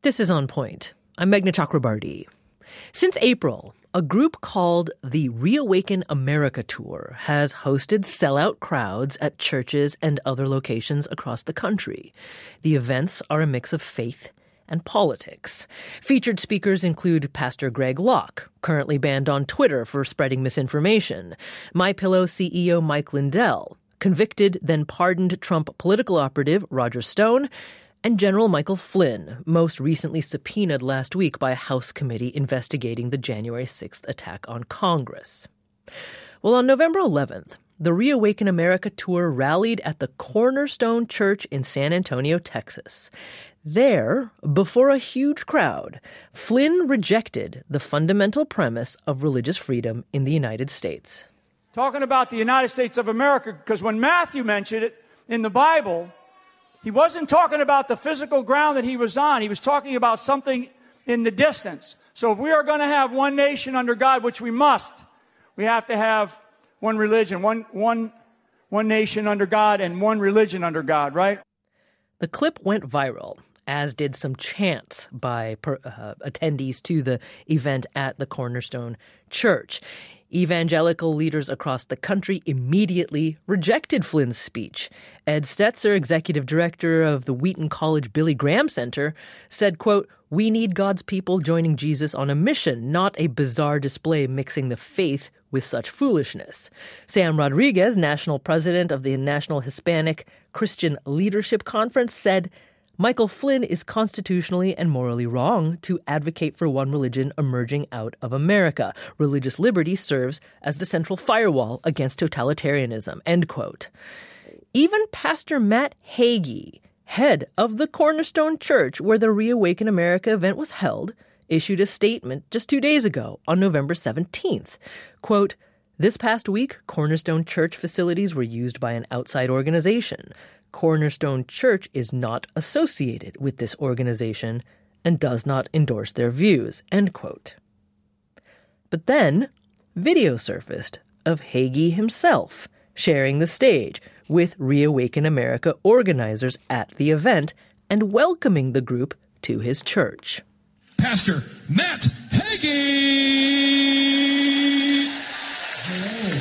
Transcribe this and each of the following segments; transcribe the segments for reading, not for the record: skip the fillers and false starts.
This is On Point. I'm Meghna Chakrabarty. Since April, a group called the Reawaken America Tour has hosted sellout crowds at churches and other locations across the country. The events are a mix of faith and politics. Featured speakers include Pastor Greg Locke, currently banned on Twitter for spreading misinformation, MyPillow CEO Mike Lindell, convicted then pardoned Trump political operative Roger Stone, and General Michael Flynn, most recently subpoenaed last week by a House committee investigating the January 6th attack on Congress. Well, on November 11th, the Reawaken America Tour rallied at the Cornerstone Church in San Antonio, Texas. There, before a huge crowd, Flynn rejected the fundamental premise of religious freedom in the United States. Talking about the United States of America, because when Matthew mentioned it in the Bible, he wasn't talking about the physical ground that he was on. He was talking about something in the distance. So if we are going to have one nation under God, which we must, we have to have one religion, one nation under God and one religion under God, right? The clip went viral, as did some chants by attendees to the event at the Cornerstone Church. Evangelical leaders across the country immediately rejected Flynn's speech. Ed Stetzer, executive director of the Wheaton College Billy Graham Center, said, quote, "We need God's people joining Jesus on a mission, not a bizarre display mixing the faith with such foolishness." Sam Rodriguez, national president of the National Hispanic Christian Leadership Conference, said, Michael Flynn is constitutionally and morally wrong to advocate for one religion emerging out of America. Religious liberty serves as the central firewall against totalitarianism, end quote. Even Pastor Matt Hagee, head of the Cornerstone Church where the Reawaken America event was held, issued a statement just 2 days ago on November 17th. Quote, "This past week, Cornerstone Church facilities were used by an outside organization. Cornerstone Church is not associated with this organization and does not endorse their views," end quote. But then, video surfaced of Hagee himself sharing the stage with Reawaken America organizers at the event and welcoming the group to his church. Pastor Matt Hagee! Hello.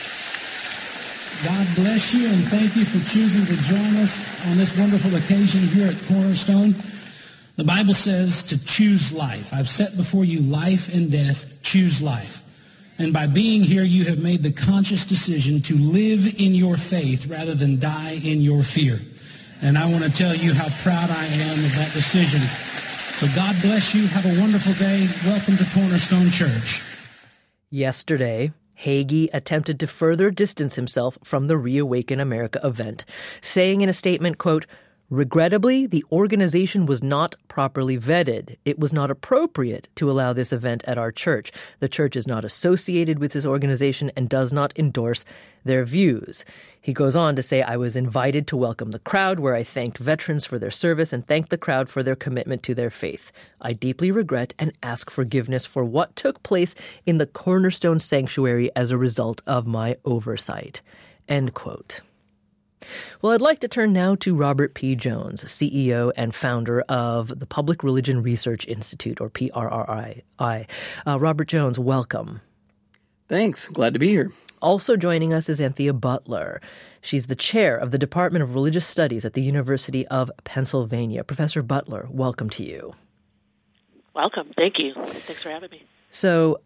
God bless you, and thank you for choosing to join us on this wonderful occasion here at Cornerstone. The Bible says to choose life. I've set before you life and death. Choose life. And by being here, you have made the conscious decision to live in your faith rather than die in your fear. And I want to tell you how proud I am of that decision. So God bless you. Have a wonderful day. Welcome to Cornerstone Church. Yesterday, Hagee attempted to further distance himself from the Reawaken America event, saying in a statement, quote, "Regrettably, the organization was not properly vetted. It was not appropriate to allow this event at our church. The church is not associated with this organization and does not endorse their views." He goes on to say, "I was invited to welcome the crowd where I thanked veterans for their service and thanked the crowd for their commitment to their faith. I deeply regret and ask forgiveness for what took place in the Cornerstone Sanctuary as a result of my oversight," end quote. Well, I'd like to turn now to Robert P. Jones, CEO and founder of the Public Religion Research Institute, or PRRI. Robert Jones, welcome. Thanks. Glad to be here. Also joining us is Anthea Butler. She's the chair of the Department of Religious Studies at the University of Pennsylvania. Professor Butler, welcome to you. Welcome. Thank you. Thanks for having me. So,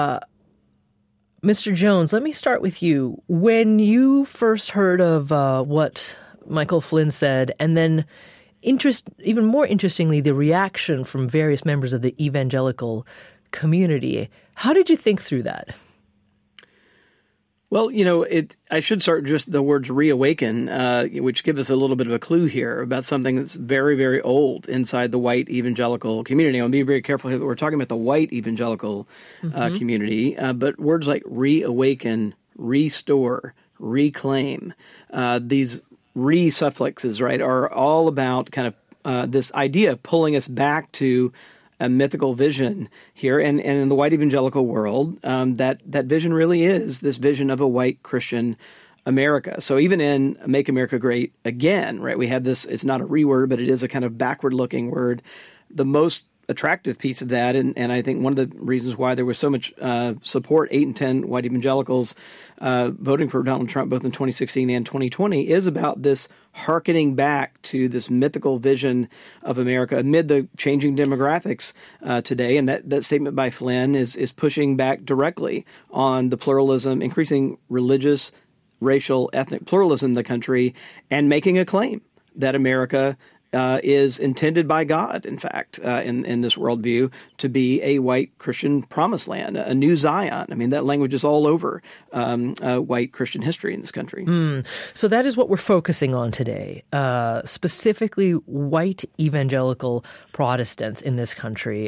Mr. Jones, let me start with you. When you first heard of what Michael Flynn said, and then even more interestingly, the reaction from various members of the evangelical community, how did you think through that? Well, I should start just the words reawaken, which give us a little bit of a clue here about something that's very, very old inside the white evangelical community. I'll be very careful here that we're talking about the white evangelical community, but words like reawaken, restore, reclaim, these re-suffixes, right, are all about kind of this idea of pulling us back to a mythical vision here. And in the white evangelical world, that vision really is this vision of a white Christian America. So even in Make America Great Again, right, we have this, it's not a reword, but it is a kind of backward-looking word, the most attractive piece of that, and I think one of the reasons why there was so much support, 8 in 10 white evangelicals voting for Donald Trump both in 2016 and 2020, is about this hearkening back to this mythical vision of America amid the changing demographics today. And that statement by Flynn is pushing back directly on the pluralism, increasing religious, racial, ethnic pluralism in the country, and making a claim that America is intended by God, in fact, in this worldview, to be a white Christian promised land, a new Zion. I mean, that language is all over white Christian history in this country. So that is what we're focusing on today, specifically white evangelical Protestants in this country,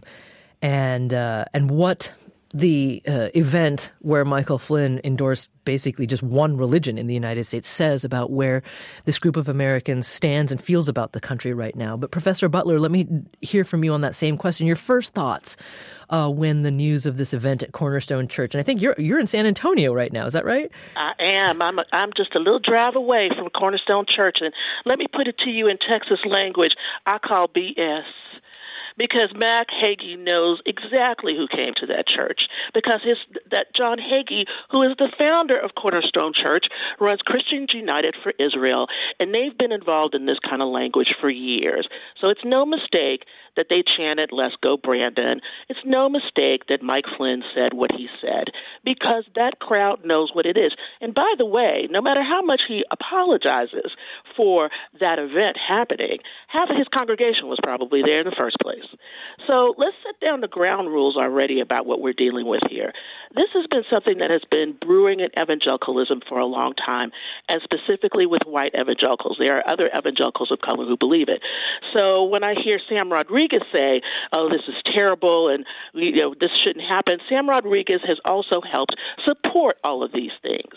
and what the event where Michael Flynn endorsed basically just one religion in the United States says about where this group of Americans stands and feels about the country right now. But Professor Butler, let me hear from you on that same question. Your first thoughts when the news of this event at Cornerstone Church, and I think you're in San Antonio right now, is that right? I am. I'm just a little drive away from Cornerstone Church, and let me put it to you in Texas language. I call BS. Because Mac Hagee knows exactly who came to that church. Because that John Hagee, who is the founder of Cornerstone Church, runs Christians United for Israel, and they've been involved in this kind of language for years. So it's no mistake that they chanted, "Let's go, Brandon." It's no mistake that Mike Flynn said what he said, because that crowd knows what it is. And by the way, no matter how much he apologizes for that event happening, half of his congregation was probably there in the first place. So let's set down the ground rules already about what we're dealing with here. This has been something that has been brewing in evangelicalism for a long time, and specifically with white evangelicals. There are other evangelicals of color who believe it. So when I hear Sam Rodriguez say, "Oh, this is terrible," and this shouldn't happen, Sam Rodriguez has also helped support all of these things.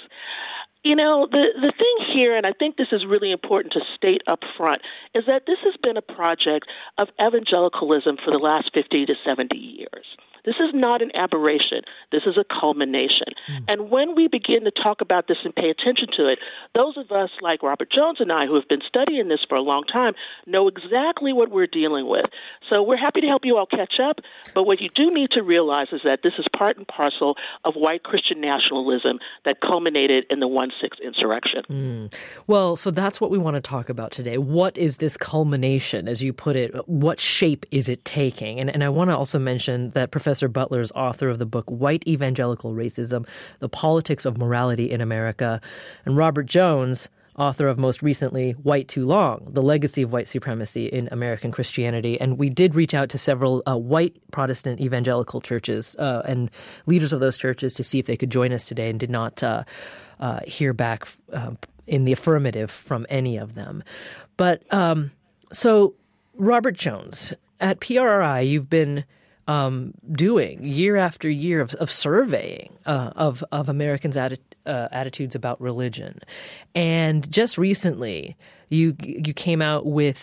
The thing here, and I think this is really important to state up front, is that this has been a project of evangelicalism for the last 50 to 70 years. This is not an aberration. This is a culmination. And when we begin to talk about this and pay attention to it, those of us like Robert Jones and I who have been studying this for a long time know exactly what we're dealing with. So we're happy to help you all catch up, but what you do need to realize is that this is part and parcel of white Christian nationalism that culminated in the 1/6 insurrection. Well, so that's what we want to talk about today. What is this culmination, as you put it? What shape is it taking? And I want to also mention that Professor Butler is author of the book White Evangelical Racism, The Politics of Morality in America, and Robert Jones, author of most recently White Too Long, The Legacy of White Supremacy in American Christianity. And we did reach out to several white Protestant evangelical churches and leaders of those churches to see if they could join us today, and did not hear back in the affirmative from any of them. But so Robert Jones, at PRRI, you've been doing year after year of surveying of Americans' attitudes about religion, and just recently you came out with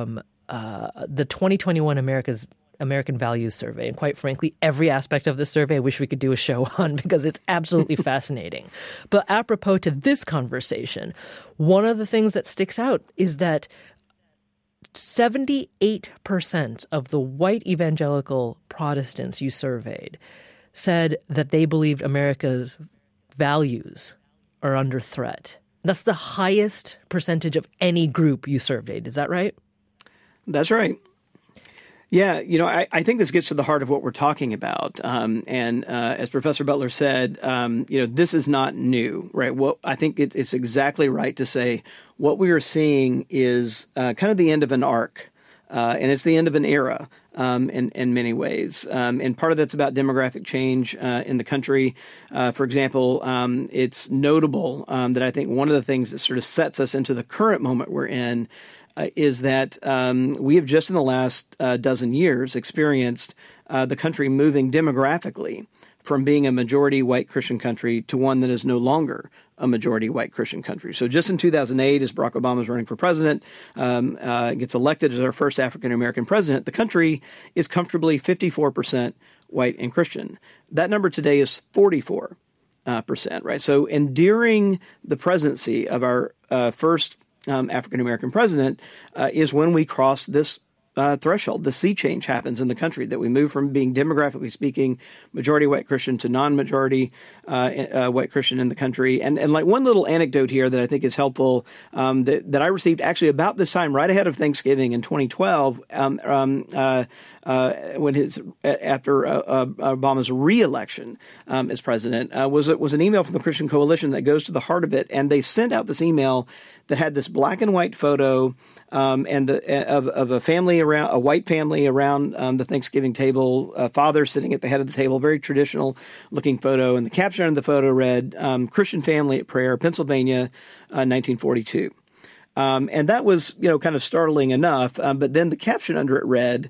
the 2021 American Values Survey, and quite frankly, every aspect of this survey I wish we could do a show on, because it's absolutely fascinating. But apropos to this conversation, one of the things that sticks out is that 78% of the white evangelical Protestants you surveyed said that they believed America's values are under threat. That's the highest percentage of any group you surveyed. Is that right? That's right. Yeah, I think this gets to the heart of what we're talking about. And as Professor Butler said, this is not new, right? Well, I think it's exactly right to say what we are seeing is kind of the end of an arc, and it's the end of an era in many ways. And part of that's about demographic change in the country. For example, it's notable that I think one of the things that sort of sets us into the current moment we're in is that we have just in the last dozen years experienced the country moving demographically from being a majority white Christian country to one that is no longer a majority white Christian country. So just in 2008, as Barack Obama is running for president, gets elected as our first African-American president, the country is comfortably 54% white and Christian. That number today is 44%, right? So enduring the presidency of our first African-American president is when we cross this threshold. The sea change happens in the country, that we move from being demographically speaking majority white Christian to non-majority white Christian in the country. And like one little anecdote here that I think is helpful that I received actually about this time, right ahead of Thanksgiving in 2012, after Obama's re-election as president, was an email from the Christian Coalition that goes to the heart of it, and they sent out this email that had this black and white photo of a family around, a white family around the Thanksgiving table, father sitting at the head of the table, very traditional looking photo, and the caption on the photo read, "Christian Family at Prayer, Pennsylvania, 1942." And that was, kind of startling enough. But then the caption under it read,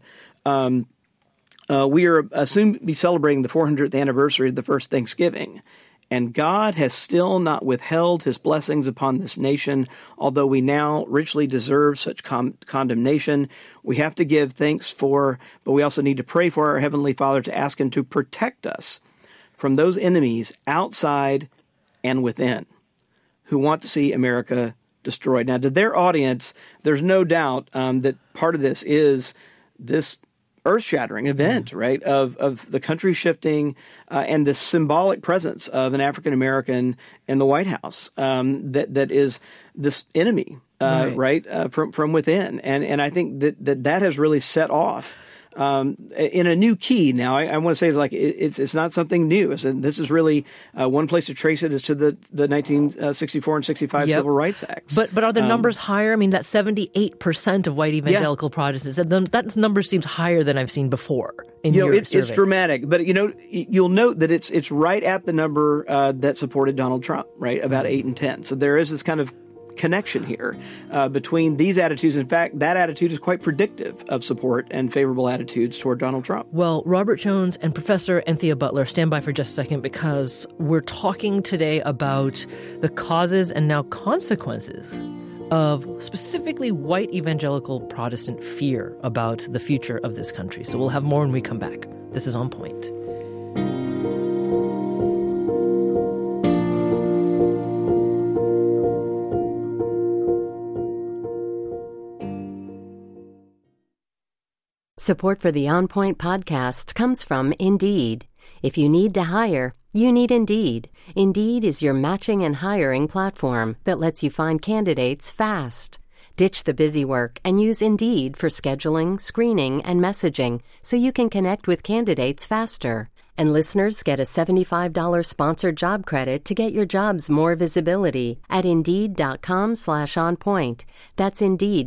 "We are soon to be celebrating the 400th anniversary of the first Thanksgiving, and God has still not withheld his blessings upon this nation, although we now richly deserve such condemnation. We have to give thanks but we also need to pray for our Heavenly Father to ask him to protect us from those enemies outside and within who want to see America destroyed." Now, to their audience, there's no doubt that part of this is this earth-shattering event, right, of the country shifting and the symbolic presence of an African-American in the White House that is this enemy, from within. And I think that has really set off in a new key. Now, I want to say it's not something new. This is really one place to trace it is to the 1964 and 65 Civil Rights Acts. But are the numbers higher? I mean, that 78% of white evangelical Protestants, that number seems higher than I've seen before. It's dramatic, but you'll note that it's right at the number that supported Donald Trump, right, about 8 and 10. So there is this kind of connection here between these attitudes. In fact, that attitude is quite predictive of support and favorable attitudes toward Donald Trump. Well, Robert Jones and Professor Anthea Butler, stand by for just a second, because we're talking today about the causes and now consequences of specifically white evangelical Protestant fear about the future of this country. So we'll have more when we come back. This is On Point. Support for the On Point podcast comes from Indeed. If you need to hire, you need Indeed. Indeed is your matching and hiring platform that lets you find candidates fast. Ditch the busy work and use Indeed for scheduling, screening, and messaging so you can connect with candidates faster. And listeners get a $75 sponsored job credit to get your jobs more visibility at Indeed.com/onpoint. That's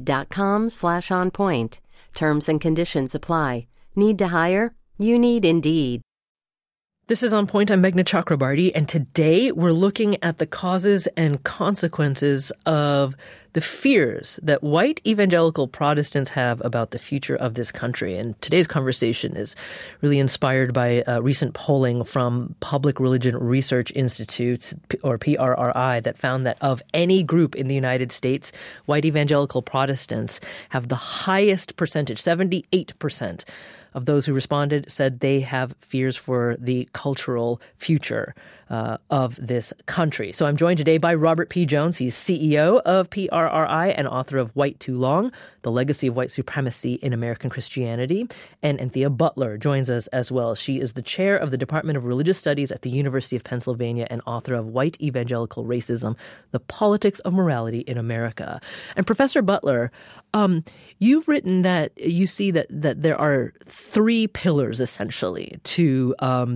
Indeed.com/onpoint. Terms and conditions apply. Need to hire? You need Indeed. This is On Point. I'm Meghna Chakrabarty, and today we're looking at the causes and consequences of the fears that white evangelical Protestants have about the future of this country. And today's conversation is really inspired by recent polling from Public Religion Research Institute, or PRRI, that found that of any group in the United States, white evangelical Protestants have the highest percentage, 78%. Of those who responded said they have fears for the cultural future of this country. So I'm joined today by Robert P. Jones. He's CEO of PRRI and author of White Too Long, The Legacy of White Supremacy in American Christianity. And Anthea Butler joins us as well. She is the chair of the Department of Religious Studies at the University of Pennsylvania and author of White Evangelical Racism, The Politics of Morality in America. And Professor Butler, you've written that you see that there are three pillars, essentially, to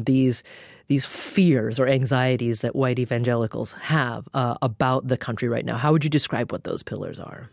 these fears or anxieties that white evangelicals have about the country right now. How would you describe what those pillars are?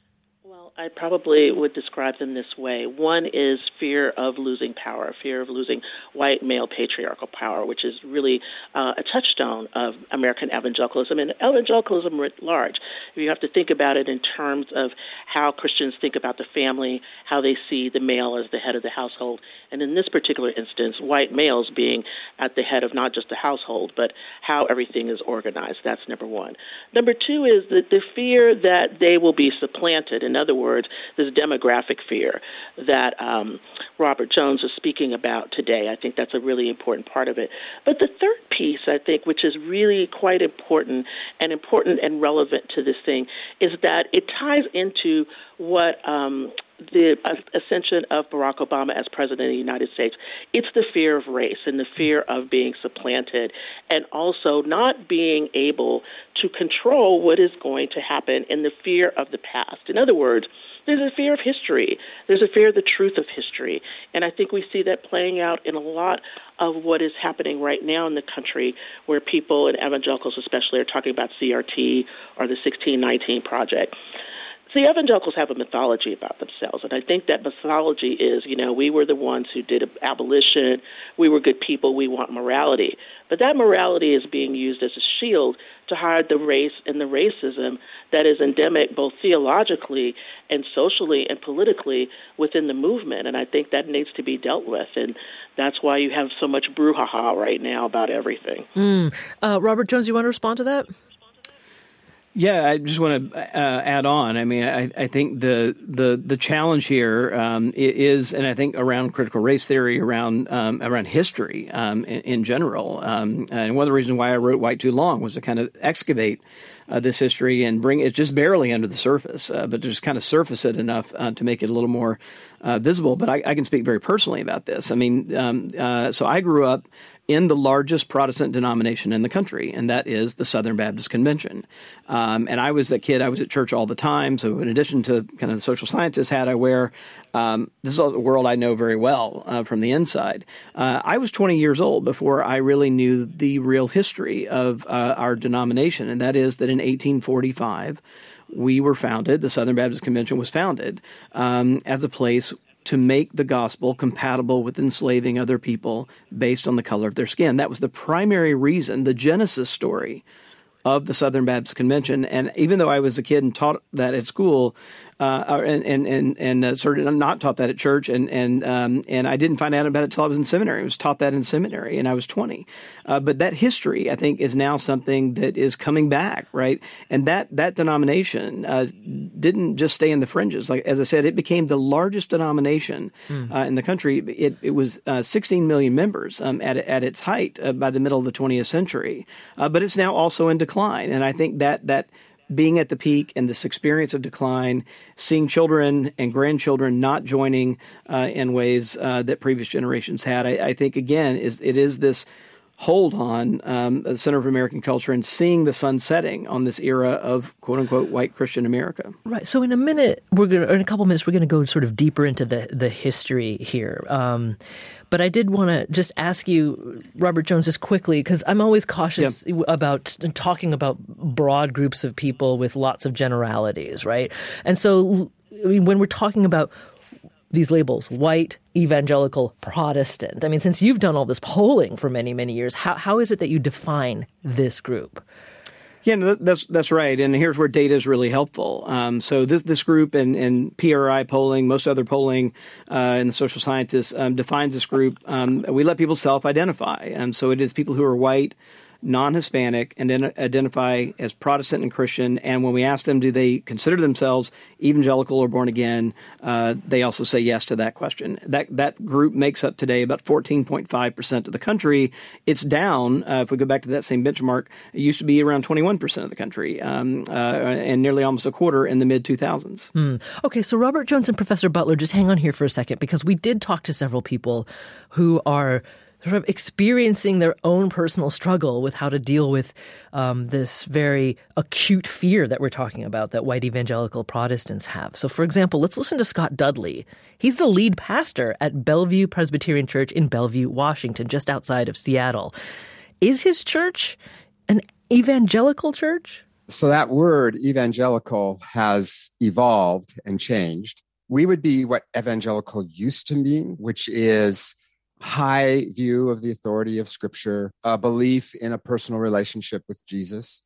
I probably would describe them this way. One is fear of losing power, fear of losing white male patriarchal power, which is really a touchstone of American evangelicalism and evangelicalism writ large. You have to think about it in terms of how Christians think about the family, how they see the male as the head of the household, and in this particular instance, white males being at the head of not just the household, but how everything is organized. That's number one. Number two is the fear that they will be supplanted. In other words, this demographic fear that Robert Jones is speaking about today. I think that's a really important part of it. But the third piece, I think, which is really quite important and relevant to this thing, is that it ties into what the ascension of Barack Obama as president of the United States. It's the fear of race and the fear of being supplanted, and also not being able to control what is going to happen, and the fear of the past. In other words, there's a fear of history. There's a fear of the truth of history. And I think we see that playing out in a lot of what is happening right now in the country, where people, and evangelicals especially, are talking about CRT or the 1619 Project. See, evangelicals have a mythology about themselves, and I think that mythology is, we were the ones who did abolition, we were good people, we want morality. But that morality is being used as a shield to hide the race and the racism that is endemic both theologically and socially and politically within the movement, and I think that needs to be dealt with, and that's why you have so much brouhaha right now about everything. Robert Jones, you want to respond to that? Yeah, I just want to add on. I mean, I think the challenge here is, and I think around critical race theory, around history in general. And one of the reasons why I wrote White Too Long was to kind of excavate this history and bring it just barely under the surface, but to just kind of surface it enough to make it a little more visible. But I can speak very personally about this. I mean, so I grew up in the largest Protestant denomination in the country, and that is the Southern Baptist Convention. And I was that kid. I was at church all the time. So in addition to kind of the social scientist hat I wear, this is a world I know very well from the inside. I was 20 years old before I really knew the real history of our denomination, and that is that in 1845, we were founded, the Southern Baptist Convention was founded as a place to make the gospel compatible with enslaving other people based on the color of their skin. That was the primary reason, the genesis story of the Southern Baptist Convention. And even though I was a kid and taught that at school, and sort of not taught that at church, and I didn't find out about it until I was in seminary. I was taught that in seminary, and I was 20. But that history, I think, is now something that is coming back, right? And that denomination didn't just stay in the fringes. Like as I said, it became the largest denomination in the country. It was 16 million members at its height by the middle of the 20th century. But it's now also in decline, and I think that being at the peak and this experience of decline, seeing children and grandchildren not joining in ways that previous generations had, I think, again, it is this hold on the center of American culture and seeing the sun setting on this era of quote unquote white Christian America. Right. So in a couple minutes, we're going to go sort of deeper into the history here. But I did want to just ask you, Robert Jones, just quickly, because I'm always cautious about talking about broad groups of people with lots of generalities, right? And so I mean, when we're talking about these labels, white, evangelical, Protestant, I mean, since you've done all this polling for many, many years, how is it that you define this group? Yeah, no, that's right. And here's where data is really helpful. So this group and PRI polling, most other polling in the social scientists defines this group. We let people self-identify. So it is people who are white, non-Hispanic, and then identify as Protestant and Christian. And when we ask them, do they consider themselves evangelical or born again, they also say yes to that question. That group makes up today about 14.5% of the country. It's down, if we go back to that same benchmark, it used to be around 21% of the country, and nearly almost a quarter in the mid-2000s. Okay, so Robert Jones and Professor Butler, just hang on here for a second, because we did talk to several people who are sort of experiencing their own personal struggle with how to deal with this very acute fear that we're talking about that white evangelical Protestants have. So, for example, let's listen to Scott Dudley. He's the lead pastor at Bellevue Presbyterian Church in Bellevue, Washington, just outside of Seattle. Is his church an evangelical church? So that word evangelical has evolved and changed. We would be what evangelical used to mean, which is high view of the authority of Scripture, a belief in a personal relationship with Jesus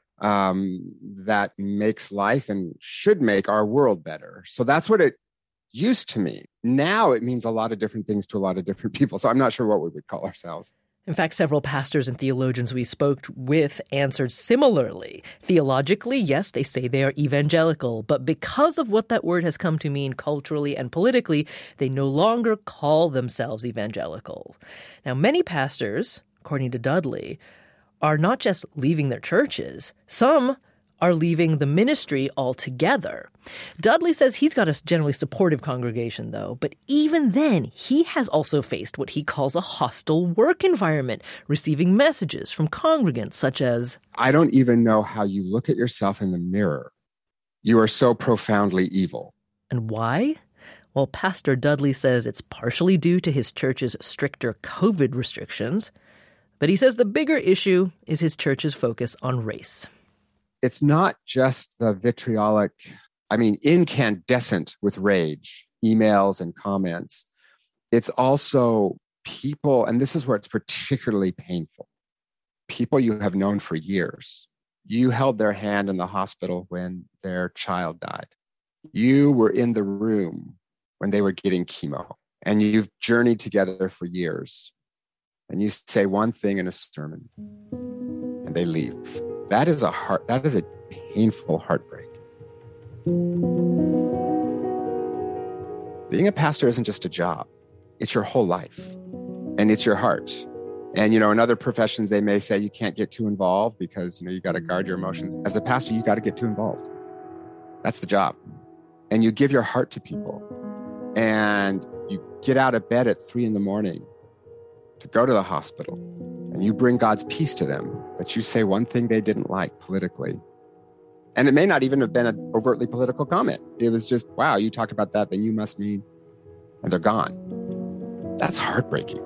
that makes life and should make our world better. So that's what it used to mean. Now it means a lot of different things to a lot of different people. So I'm not sure what we would call ourselves. In fact, several pastors and theologians we spoke with answered similarly. Theologically, yes, they say they are evangelical, but because of what that word has come to mean culturally and politically, they no longer call themselves evangelical. Now, many pastors, according to Dudley, are not just leaving their churches. Some are leaving the ministry altogether. Dudley says he's got a generally supportive congregation, though, but even then, he has also faced what he calls a hostile work environment, receiving messages from congregants such as, "I don't even know how you look at yourself in the mirror. You are so profoundly evil." And why? Well, Pastor Dudley says it's partially due to his church's stricter COVID restrictions, but he says the bigger issue is his church's focus on race. It's not just the vitriolic, incandescent with rage, emails and comments. It's also people, and this is where it's particularly painful, people you have known for years. You held their hand in the hospital when their child died. You were in the room when they were getting chemo, and you've journeyed together for years. And you say one thing in a sermon, and they leave. That is a painful heartbreak. Being a pastor isn't just a job. It's your whole life, and it's your heart. And, in other professions, they may say you can't get too involved because, you got to guard your emotions. As a pastor, you got to get too involved. That's the job. And you give your heart to people. And you get out of bed at 3 a.m. to go to the hospital, and you bring God's peace to them, but you say one thing they didn't like politically. And it may not even have been an overtly political comment. It was just, wow, you talked about that, then you must mean, and they're gone. That's heartbreaking.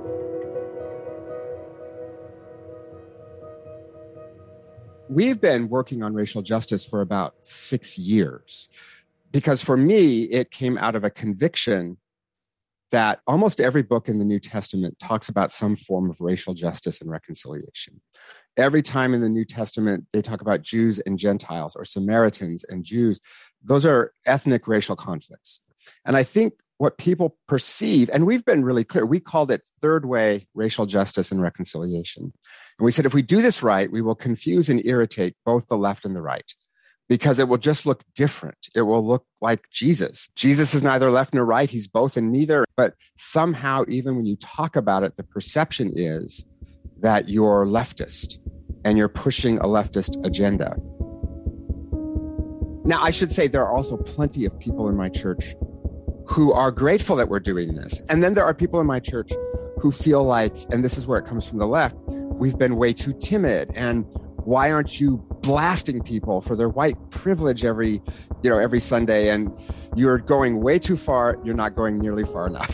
We've been working on racial justice for about 6 years. Because for me, it came out of a conviction that almost every book in the New Testament talks about some form of racial justice and reconciliation. Every time in the New Testament, they talk about Jews and Gentiles or Samaritans and Jews. Those are ethnic racial conflicts. And I think what people perceive, and we've been really clear, we called it third way racial justice and reconciliation. And we said, if we do this right, we will confuse and irritate both the left and the right, because it will just look different. It will look like Jesus. Jesus is neither left nor right. He's both and neither. But somehow, even when you talk about it, the perception is that you're leftist and you're pushing a leftist agenda. Now, I should say there are also plenty of people in my church who are grateful that we're doing this. And then there are people in my church who feel like, and this is where it comes from the left, we've been way too timid. And why aren't you blasting people for their white privilege every Sunday? And you're going way too far. You're not going nearly far enough.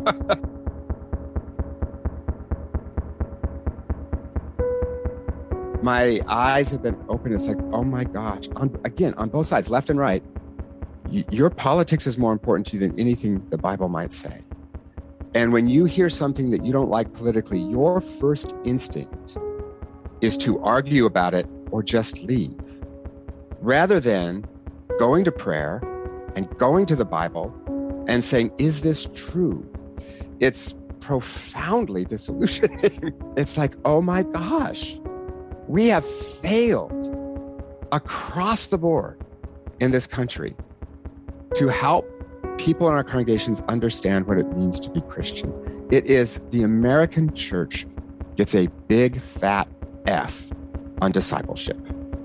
My eyes have been open. It's like, oh my gosh. On both sides, left and right, your politics is more important to you than anything the Bible might say. And when you hear something that you don't like politically, your first instinct is to argue about it or just leave, rather than going to prayer and going to the Bible and saying, is this true? It's profoundly disillusioning. It's like, oh my gosh, we have failed across the board in this country to help people in our congregations understand what it means to be Christian. It is the American church gets a big fat F on discipleship.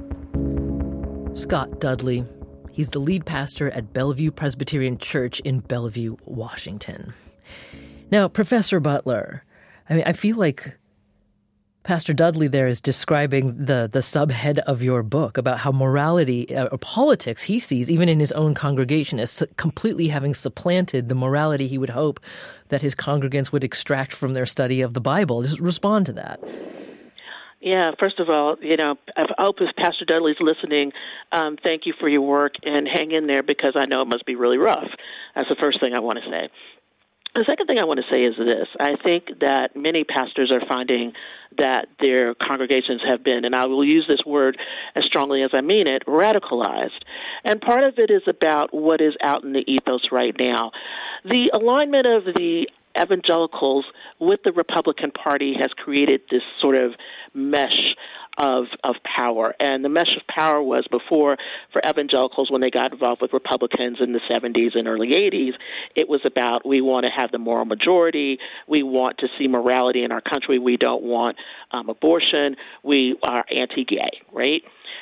Scott Dudley. He's the lead pastor at Bellevue Presbyterian Church in Bellevue, Washington. Now, Professor Butler, I feel like Pastor Dudley there is describing the subhead of your book about how morality or politics he sees, even in his own congregation, as completely having supplanted the morality he would hope that his congregants would extract from their study of the Bible. Just respond to that. Yeah, first of all, I hope if Pastor Dudley's listening, thank you for your work and hang in there, because I know it must be really rough. That's the first thing I want to say. The second thing I want to say is this. I think that many pastors are finding that their congregations have been, and I will use this word as strongly as I mean it, radicalized. And part of it is about what is out in the ethos right now. The alignment of the evangelicals with the Republican Party has created this sort of mesh of power. And the mesh of power was before, for evangelicals, when they got involved with Republicans in the 70s and early 80s, it was about, we want to have the moral majority, we want to see morality in our country, we don't want abortion, we are anti-gay, right?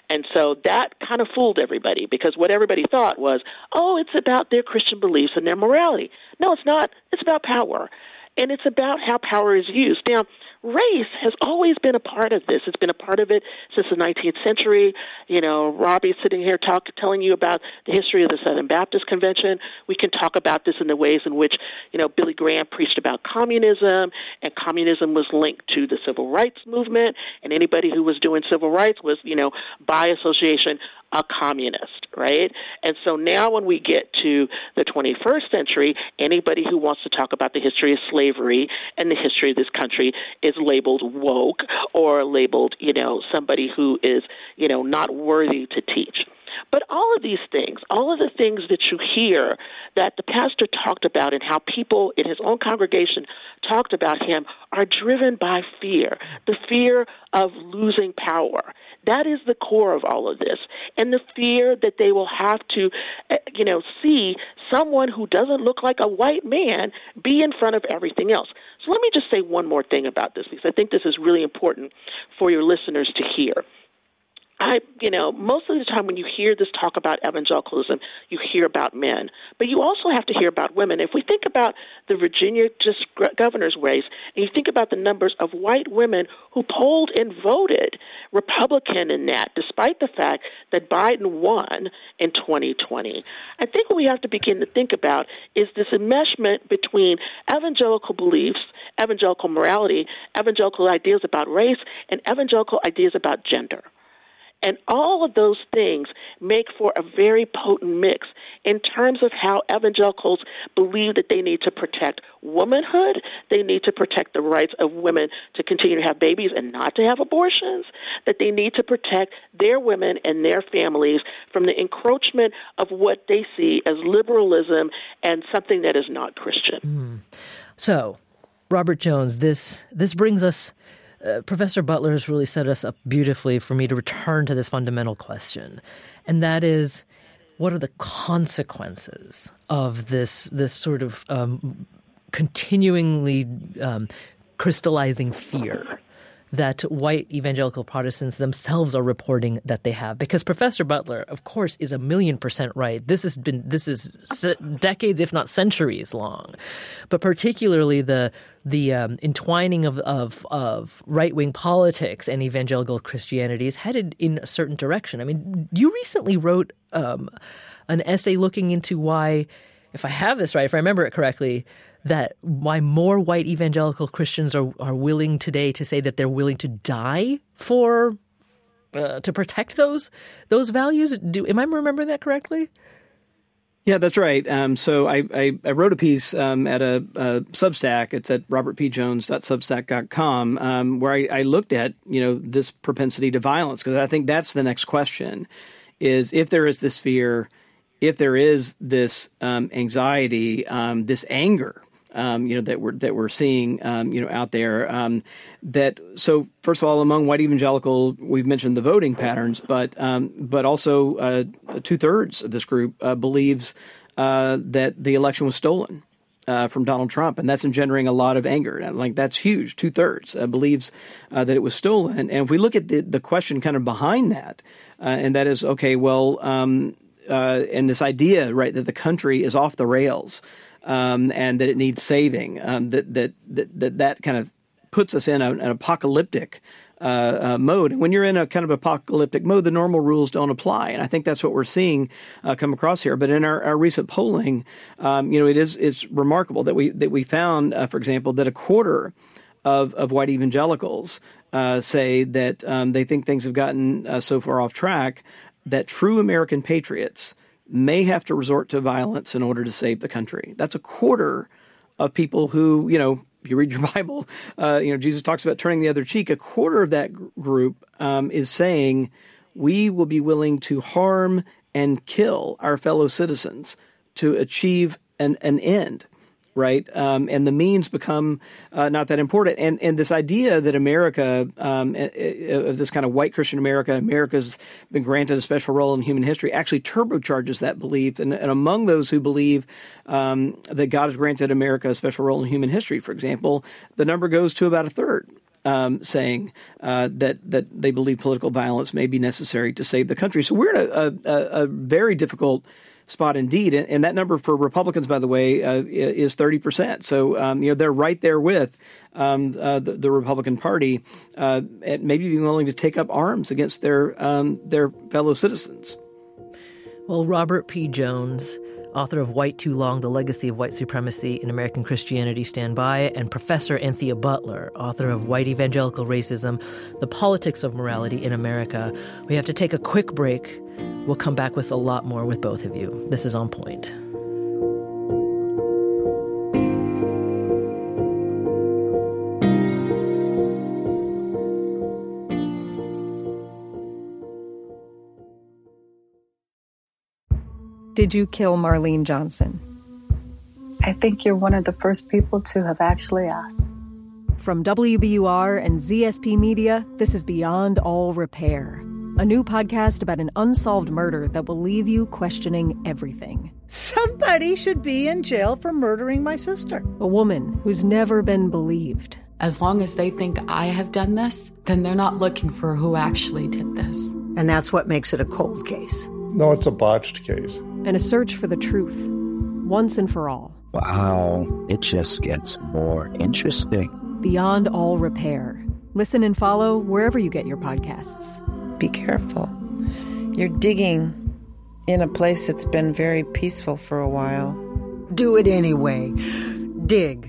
And so that kind of fooled everybody, because what everybody thought was, oh, it's about their Christian beliefs and their morality. No, it's not. It's about power. And it's about how power is used. Now, race has always been a part of this. It's been a part of it since the 19th century. You know, Robbie's sitting here telling you about the history of the Southern Baptist Convention. We can talk about this in the ways in which, you know, Billy Graham preached about communism, and communism was linked to the civil rights movement, and anybody who was doing civil rights was, you know, by association, a communist, right? And so now when we get to the 21st century, anybody who wants to talk about the history of slavery and the history of this country is labeled woke or labeled, you know, somebody who is, you know, not worthy to teach. But all of these things, all of the things that you hear that the pastor talked about and how people in his own congregation talked about him are driven by fear, the fear of losing power. That is the core of all of this, and the fear that they will have to, you know, see someone who doesn't look like a white man be in front of everything else. So let me just say one more thing about this, because I think this is really important for your listeners to hear. Most of the time when you hear this talk about evangelicalism, you hear about men, but you also have to hear about women. If we think about the Virginia governor's race, and you think about the numbers of white women who polled and voted Republican in that, despite the fact that Biden won in 2020, I think what we have to begin to think about is this enmeshment between evangelical beliefs, evangelical morality, evangelical ideas about race, and evangelical ideas about gender. And all of those things make for a very potent mix in terms of how evangelicals believe that they need to protect womanhood, they need to protect the rights of women to continue to have babies and not to have abortions, that they need to protect their women and their families from the encroachment of what they see as liberalism and something that is not Christian. So, Robert Jones, this brings us... Professor Butler has really set us up beautifully for me to return to this fundamental question, and that is, what are the consequences of this sort of continuingly crystallizing fear that white evangelical Protestants themselves are reporting that they have? Because Professor Butler, of course, is 1,000,000% right. This is decades, if not centuries long, but particularly the entwining of right-wing politics and evangelical Christianity is headed in a certain direction. I mean, you recently wrote an essay looking into why, if I have this right, if I remember it correctly, that why more white evangelical Christians are willing today to say that they're willing to die for to protect those values. Am I remembering that correctly? Yeah, that's right. So I wrote a piece at a Substack. It's at robertpjones.substack.com, where I looked at, this propensity to violence, because I think that's the next question, is if there is this fear, if there is this anxiety, this anger, that we're seeing, out there. So first of all, among white evangelical, we've mentioned the voting patterns, but also 2/3 of this group believes that the election was stolen from Donald Trump, and that's engendering a lot of anger. Like, that's huge. 2/3 believes that it was stolen. And if we look at the question kind of behind that, and that is, okay, well, and this idea, right, that the country is off the rails. And that it needs saving. That kind of puts us in an apocalyptic mode. And when you're in a kind of apocalyptic mode, the normal rules don't apply. And I think that's what we're seeing come across here. But in our recent polling, it's remarkable that we found, for example, that 1/4 of white evangelicals say that they think things have gotten so far off track that true American patriots may have to resort to violence in order to save the country. That's 1/4 of people who, if you read your Bible, Jesus talks about turning the other cheek. 1/4 of that group is saying we will be willing to harm and kill our fellow citizens to achieve an end. Right. And the means become not that important. And this idea that America, of this kind of white Christian America's been granted a special role in human history, actually turbocharges that belief. And among those who believe that God has granted America a special role in human history, for example, the number goes to about 1/3. saying that they believe political violence may be necessary to save the country. So we're in a very difficult spot indeed. And that number for Republicans, by the way, is 30%. So, they're right there with the Republican Party, and maybe being willing to take up arms against their fellow citizens. Well, Robert P. Jones, author of White Too Long, The Legacy of White Supremacy in American Christianity, stand by, and Professor Anthea Butler, author of White Evangelical Racism, The Politics of Morality in America. We have to take a quick break. We'll come back with a lot more with both of you. This is On Point. Did you kill Marlene Johnson? I think you're one of the first people to have actually asked. From WBUR and ZSP Media, this is Beyond All Repair, a new podcast about an unsolved murder that will leave you questioning everything. Somebody should be in jail for murdering my sister. A woman who's never been believed. As long as they think I have done this, then they're not looking for who actually did this. And that's what makes it a cold case. No, it's a botched case. And a search for the truth, once and for all. Wow, it just gets more interesting. Beyond All Repair. Listen and follow wherever you get your podcasts. Be careful. You're digging in a place that's been very peaceful for a while. Do it anyway. Dig.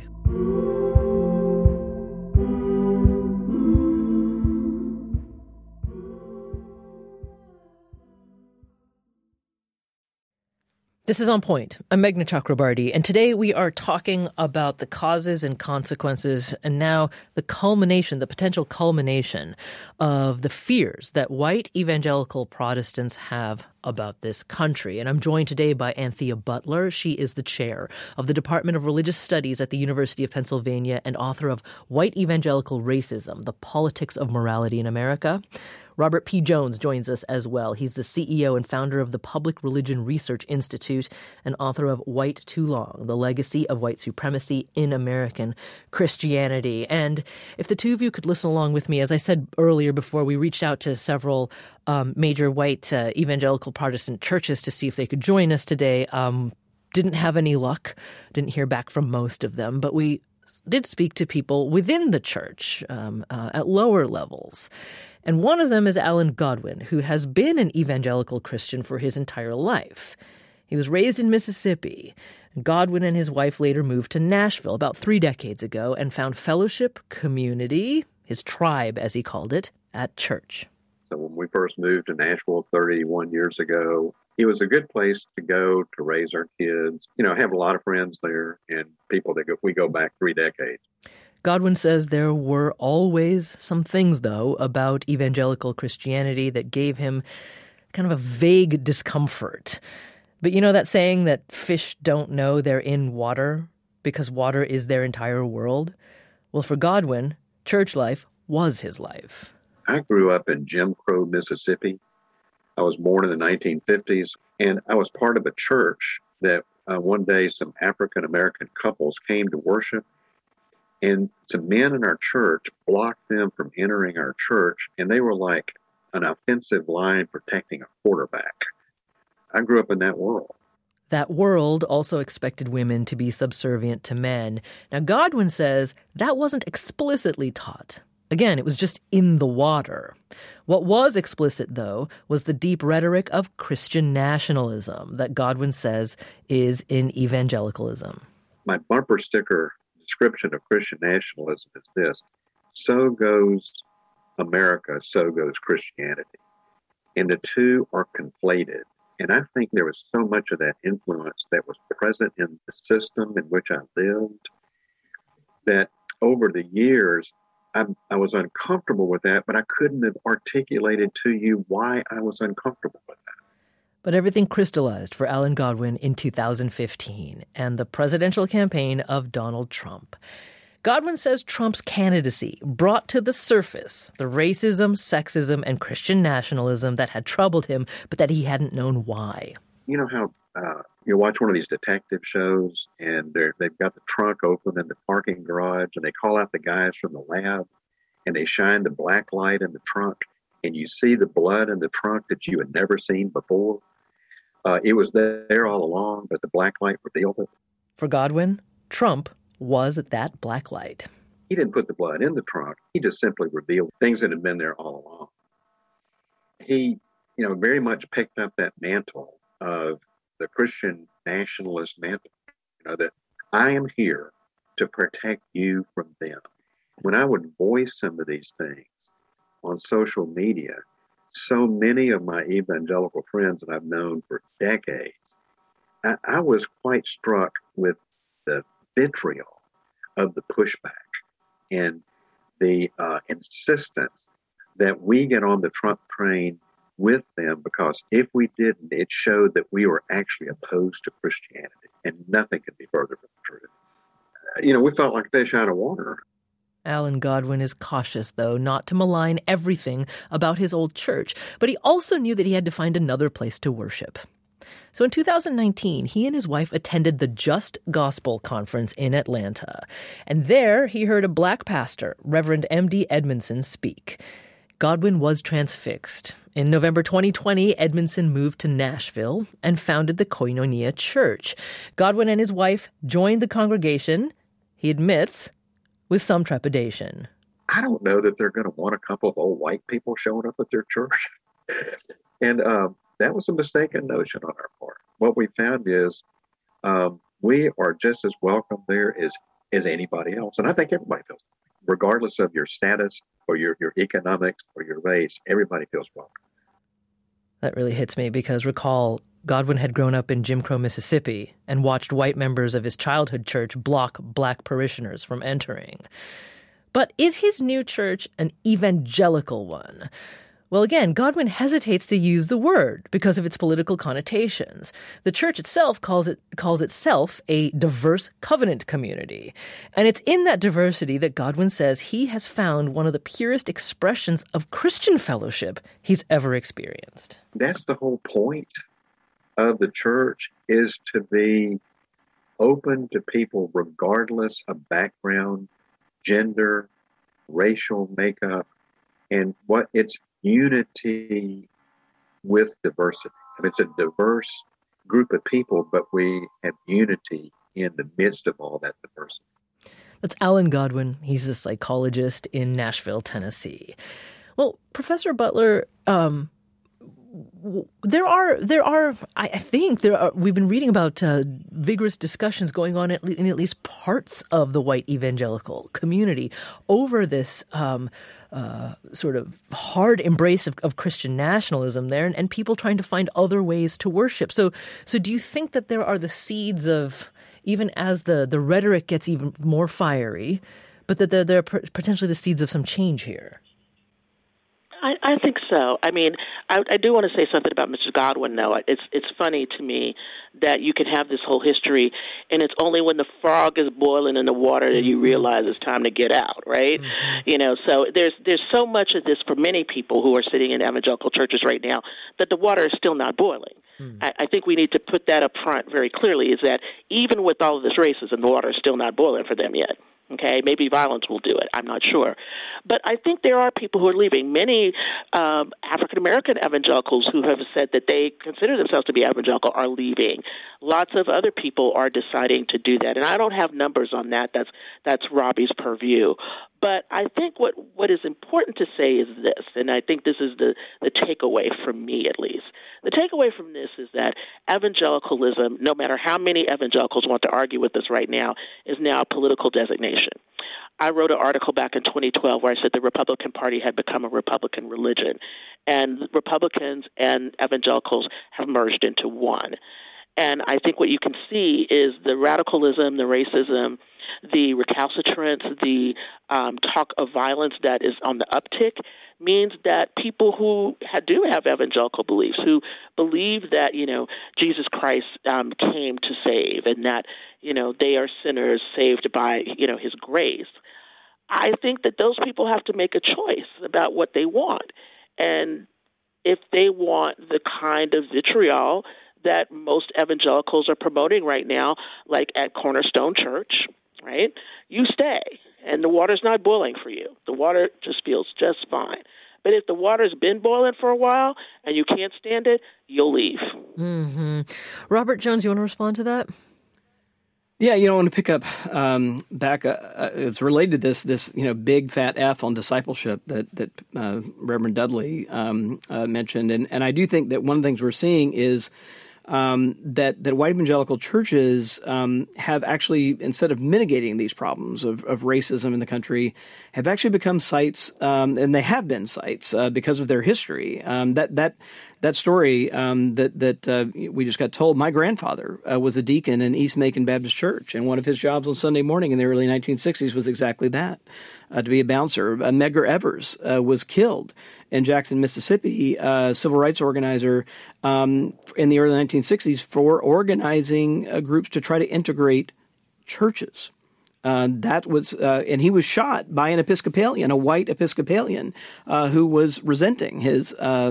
This is On Point. I'm Meghna Chakrabarty, and today we are talking about the causes and consequences, and now the culmination, the potential culmination of the fears that white evangelical Protestants have about this country. And I'm joined today by Anthea Butler. She is the chair of the Department of Religious Studies at the University of Pennsylvania and author of White Evangelical Racism, The Politics of Morality in America. Robert P. Jones joins us as well. He's the CEO and founder of the Public Religion Research Institute and author of White Too Long, The Legacy of White Supremacy in American Christianity. And if the two of you could listen along with me, as I said earlier before, we reached out to several major white evangelical Protestant churches to see if they could join us today. Didn't have any luck, didn't hear back from most of them, but we did speak to people within the church at lower levels. And one of them is Alan Godwin, who has been an evangelical Christian for his entire life. He was raised in Mississippi. Godwin and his wife later moved to Nashville about 3 decades ago and found fellowship, community, his tribe, as he called it, at church. So when we first moved to Nashville 31 years ago, it was a good place to go to raise our kids. You know, I have a lot of friends there and people that we go back 3 decades. Godwin says there were always some things, though, about evangelical Christianity that gave him kind of a vague discomfort. But you know that saying that fish don't know they're in water because water is their entire world? Well, for Godwin, church life was his life. I grew up in Jim Crow, Mississippi. I was born in the 1950s, and I was part of a church that one day some African-American couples came to worship. And some men in our church blocked them from entering our church, and they were like an offensive line protecting a quarterback. I grew up in that world. That world also expected women to be subservient to men. Now, Godwin says that wasn't explicitly taught. Again, it was just in the water. What was explicit, though, was the deep rhetoric of Christian nationalism that Godwin says is in evangelicalism. My bumper sticker description of Christian nationalism is this: so goes America, so goes Christianity. And the two are conflated. And I think there was so much of that influence that was present in the system in which I lived that over the years, I was uncomfortable with that, but I couldn't have articulated to you why I was uncomfortable with that. But everything crystallized for Alan Godwin in 2015 and the presidential campaign of Donald Trump. Godwin says Trump's candidacy brought to the surface the racism, sexism, and Christian nationalism that had troubled him, but that he hadn't known why. You know how you watch one of these detective shows and they've got the trunk open in the parking garage and they call out the guys from the lab and they shine the black light in the trunk, and you see the blood in the trunk that you had never seen before. It was there all along, but the black light revealed it. For Godwin, Trump was that black light. He didn't put the blood in the trunk. He just simply revealed things that had been there all along. He, very much picked up that mantle of the Christian nationalist mantle, that I am here to protect you from them. When I would voice some of these things on social media, so many of my evangelical friends that I've known for decades, I was quite struck with the vitriol of the pushback and the insistence that we get on the Trump train with them, because if we didn't, it showed that we were actually opposed to Christianity, and nothing could be further from the truth. We felt like fish out of water. Alan Godwin is cautious, though, not to malign everything about his old church, but he also knew that he had to find another place to worship. So in 2019, he and his wife attended the Just Gospel Conference in Atlanta. And there he heard a black pastor, Reverend M.D. Edmondson, speak. Godwin was transfixed. In November 2020, Edmondson moved to Nashville and founded the Koinonia Church. Godwin and his wife joined the congregation, he admits, with some trepidation. I don't know that they're going to want a couple of old white people showing up at their church. And that was a mistaken notion on our part. What we found is we are just as welcome there as anybody else. And I think everybody feels, regardless of your status or your economics or your race, everybody feels welcome. That really hits me because, recall, Godwin had grown up in Jim Crow, Mississippi, and watched white members of his childhood church block black parishioners from entering. But is his new church an evangelical one? Well, again, Godwin hesitates to use the word because of its political connotations. The church itself calls itself a diverse covenant community. And it's in that diversity that Godwin says he has found one of the purest expressions of Christian fellowship he's ever experienced. That's the whole point of the church, is to be open to people regardless of background, gender, racial makeup, and what it's unity with diversity. I mean, it's a diverse group of people, but we have unity in the midst of all that diversity. That's Alan Godwin. He's a psychologist in Nashville, Tennessee. Well, Professor Butler, we've been reading about vigorous discussions going on in at least parts of the white evangelical community over this sort of hard embrace of Christian nationalism there, and people trying to find other ways to worship. So do you think that there are the seeds of, even as the rhetoric gets even more fiery, but that there are potentially the seeds of some change here? I think so. I mean, I do want to say something about Mr. Godwin, though. It's funny to me that you can have this whole history, and it's only when the frog is boiling in the water that you realize it's time to get out, right? Mm-hmm. So there's so much of this for many people who are sitting in evangelical churches right now that the water is still not boiling. Mm. I think we need to put that up front very clearly, is that even with all of this racism, the water is still not boiling for them yet. Okay, maybe violence will do it. I'm not sure. But I think there are people who are leaving. Many African-American evangelicals who have said that they consider themselves to be evangelical are leaving. Lots of other people are deciding to do that. And I don't have numbers on that. That's Robbie's purview. But I think what is important to say is this, and I think this is the takeaway from me at least. The takeaway from this is that evangelicalism, no matter how many evangelicals want to argue with us right now, is now a political designation. I wrote an article back in 2012 where I said the Republican Party had become a Republican religion, and Republicans and evangelicals have merged into one. And I think what you can see is the radicalism, the racism, the recalcitrance, the talk of violence that is on the uptick means that people who do have evangelical beliefs, who believe that, Jesus Christ came to save and that, they are sinners saved by, his grace, I think that those people have to make a choice about what they want. And if they want the kind of vitriol that most evangelicals are promoting right now, like at Cornerstone Church, right? You stay. and the water's not boiling for you. The water just feels just fine. But if the water's been boiling for a while and you can't stand it, you'll leave. Mm-hmm. Robert Jones, you want to respond to that? Yeah, I want to pick up back. It's related to this big fat F on discipleship that Reverend Dudley mentioned, and I do think that one of the things we're seeing is that white evangelical churches have actually, instead of mitigating these problems of racism in the country, have actually become sites, and they have been sites because of their history. That story that we just got told, my grandfather was a deacon in East Macon Baptist Church, and one of his jobs on Sunday morning in the early 1960s was exactly that, to be a bouncer. Medgar Evers was killed in Jackson, Mississippi, a civil rights organizer in the early 1960s for organizing groups to try to integrate churches. That was, and he was shot by an Episcopalian, a white Episcopalian, who was resenting his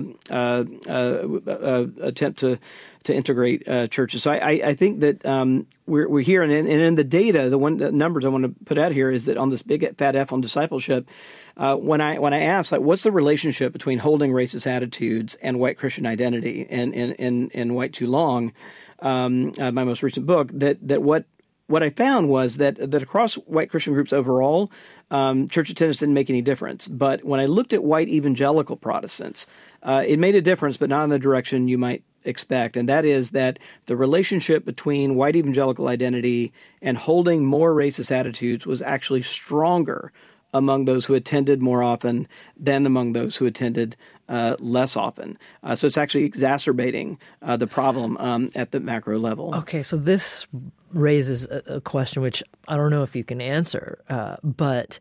attempt to integrate churches. So I think that we're here, and in the data, the numbers I want to put out here is that on this big fat F on discipleship, when I asked, like, what's the relationship between holding racist attitudes and white Christian identity, in White Too Long, my most recent book, that what I found was that across white Christian groups overall, church attendance didn't make any difference. But when I looked at white evangelical Protestants, it made a difference, but not in the direction you might expect. And that is that the relationship between white evangelical identity and holding more racist attitudes was actually stronger among those who attended more often than among those who attended less often. So it's actually exacerbating the problem at the macro level. Okay, so this raises a question which I don't know if you can answer, but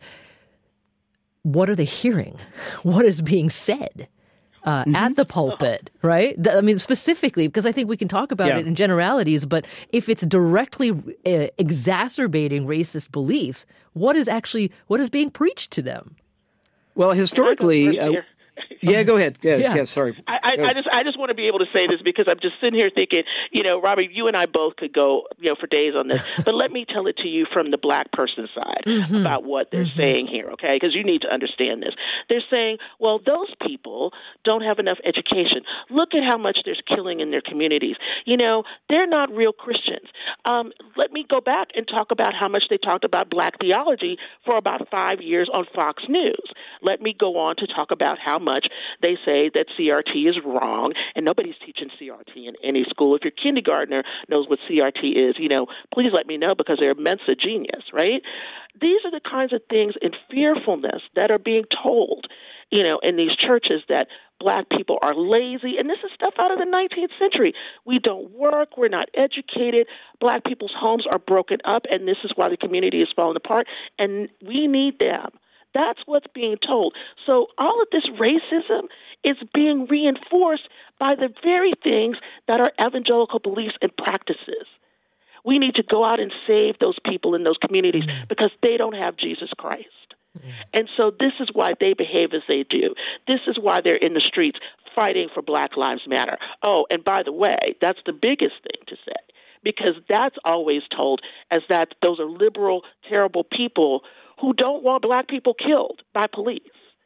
what are they hearing? What is being said at the pulpit, right? I mean, specifically, because I think we can talk about it in generalities, but if it's directly exacerbating racist beliefs, what is being preached to them? Well, historically... Yeah, go ahead. Yeah, sorry. I just want to be able to say this because I'm just sitting here thinking, Robbie, you and I both could go, for days on this. But let me tell it to you from the black person side about what they're saying here, okay? Because you need to understand this. They're saying, well, those people don't have enough education. Look at how much there's killing in their communities. They're not real Christians. Let me go back and talk about how much they talked about black theology for about 5 years on Fox News. Let me go on to talk about how much they say that CRT is wrong, and nobody's teaching CRT in any school. If your kindergartner knows what CRT is, please let me know because they're a Mensa genius, right? These are the kinds of things in fearfulness that are being told, in these churches that black people are lazy, and this is stuff out of the 19th century. We don't work, we're not educated, black people's homes are broken up, and this is why the community is falling apart, and we need them. That's what's being told. So all of this racism is being reinforced by the very things that are evangelical beliefs and practices. We need to go out and save those people in those communities because they don't have Jesus Christ. And so this is why they behave as they do. This is why they're in the streets fighting for Black Lives Matter. Oh, and by the way, that's the biggest thing to say, because that's always told as that those are liberal, terrible people who don't want black people killed by police.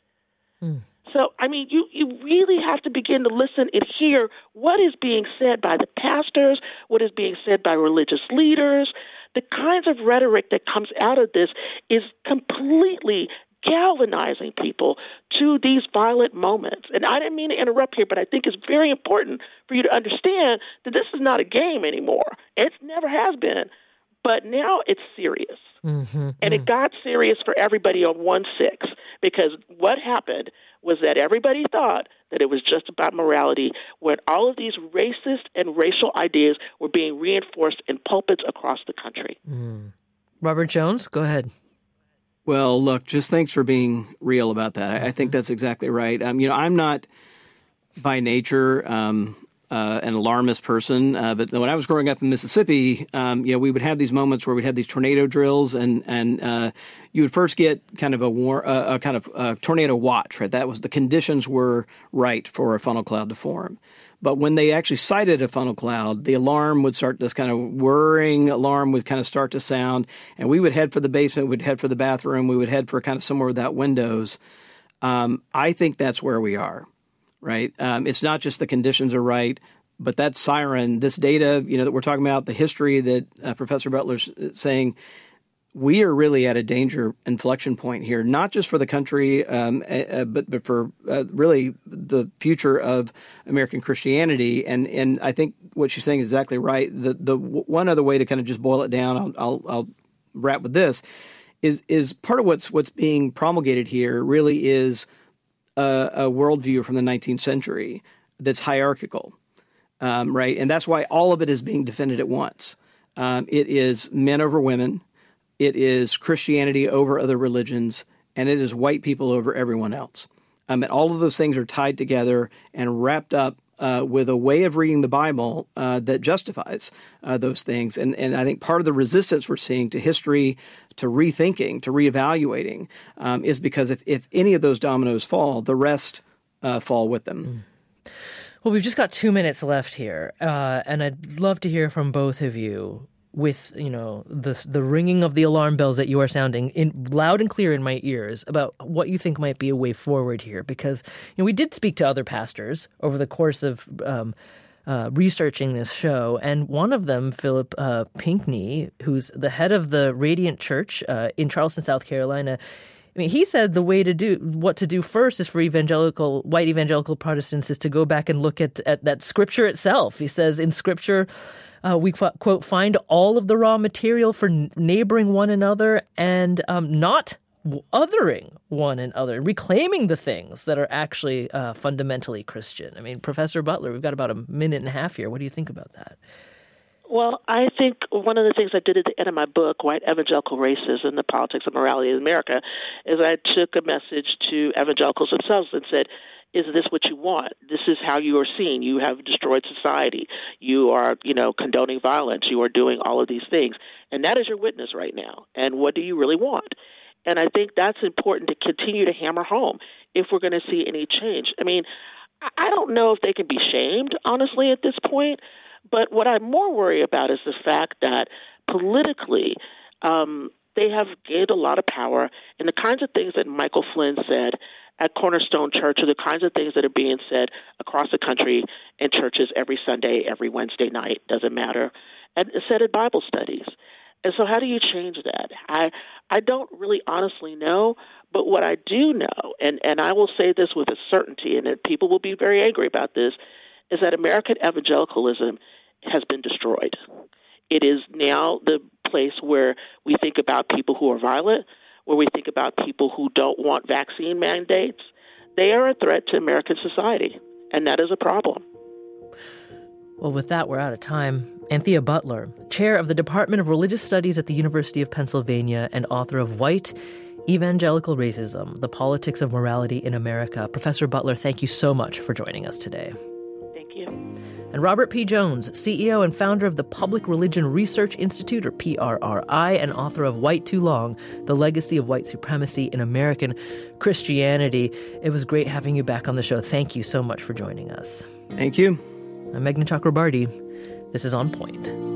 So, I mean, you really have to begin to listen and hear what is being said by the pastors, what is being said by religious leaders. The kinds of rhetoric that comes out of this is completely galvanizing people to these violent moments. And I didn't mean to interrupt here, but I think it's very important for you to understand that this is not a game anymore. It never has been. But now it's serious. And it got serious for everybody on 1/6, because what happened was that everybody thought that it was just about morality, when all of these racist and racial ideas were being reinforced in pulpits across the country. Robert Jones, go ahead. Well, look, just thanks for being real about that. I think that's exactly right. I'm not by nature an alarmist person, but when I was growing up in Mississippi, we would have these moments where we'd have these tornado drills, and you would first get kind of a tornado watch, right? That was the conditions were right for a funnel cloud to form. But when they actually sighted a funnel cloud, the alarm would start, this kind of whirring alarm would kind of start to sound, and we would head for the basement, we'd head for the bathroom, we would head for kind of somewhere without windows. I think that's where we are, right? It's not just the conditions are right, but that siren, this data, that we're talking about, the history that Professor Butler's saying, we are really at a danger inflection point here, not just for the country, but for really the future of American Christianity. And I think what she's saying is exactly right. The one other way to kind of just boil it down, I'll wrap with this, is part of what's being promulgated here really is a worldview from the 19th century that's hierarchical, right? And that's why all of it is being defended at once. It is men over women. It is Christianity over other religions, and it is white people over everyone else. And all of those things are tied together and wrapped up with a way of reading the Bible that justifies those things. And I think part of the resistance we're seeing to history, to rethinking, to reevaluating, is because if any of those dominoes fall, the rest fall with them. Well, we've just got 2 minutes left here, and I'd love to hear from both of you with, the ringing of the alarm bells that you are sounding in loud and clear in my ears about what you think might be a way forward here. Because we did speak to other pastors over the course of researching this show, and one of them, Philip Pinckney, who's the head of the Radiant Church in Charleston, South Carolina. I mean, he said what to do first is for white evangelical Protestants is to go back and look at that Scripture itself. He says in Scripture, we, quote, find all of the raw material for neighboring one another and not othering one another, reclaiming the things that are actually fundamentally Christian. I mean, Professor Butler, we've got about a minute and a half here. What do you think about that? Well, I think one of the things I did at the end of my book, White Evangelical Racism, the Politics of Morality in America, is I took a message to evangelicals themselves and said, is this what you want? This is how you are seen. You have destroyed society. You are, condoning violence. You are doing all of these things. And that is your witness right now. And what do you really want? And I think that's important to continue to hammer home if we're going to see any change. I mean, I don't know if they can be shamed, honestly, at this point. But what I'm more worried about is the fact that politically they have gained a lot of power. And the kinds of things that Michael Flynn said at Cornerstone Church are the kinds of things that are being said across the country in churches every Sunday, every Wednesday night, doesn't matter, and said at Bible studies. And so how do you change that? I don't really honestly know, but what I do know, and I will say this with a certainty, and that people will be very angry about this, is that American evangelicalism has been destroyed. It is now the place where we think about people who are violent, where we think about people who don't want vaccine mandates. They are a threat to American society, and that is a problem. Well, with that, we're out of time. Anthea Butler, chair of the Department of Religious Studies at the University of Pennsylvania and author of White Evangelical Racism, The Politics of Morality in America. Professor Butler, thank you so much for joining us today. Thank you. And Robert P. Jones, CEO and founder of the Public Religion Research Institute, or PRRI, and author of White Too Long, The Legacy of White Supremacy in American Christianity. It was great having you back on the show. Thank you so much for joining us. Thank you. I'm Meghna Chakrabarty. This is On Point.